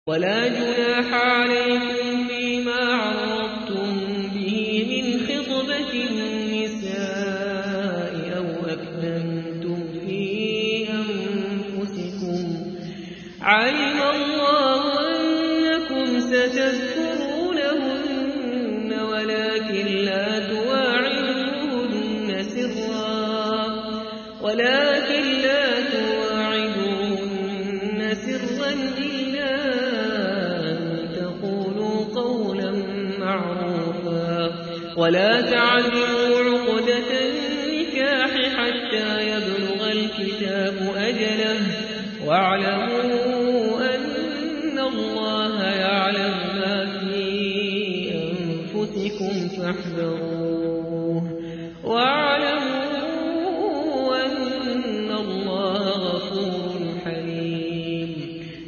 ولا جناح عليكم فيما عرضتم به من خطبة النساء أو أكننتم في أنفسكم علم الله أنكم ستذكرونهن ولكن لا تواعدوهن سرا إلا أن تقولوا قولا معروفا ولا تعزموا عقدة النكاح حتى يبلغ الكتاب أجله واعلموا أن الله يعلم ما في أنفسكم فاحذروه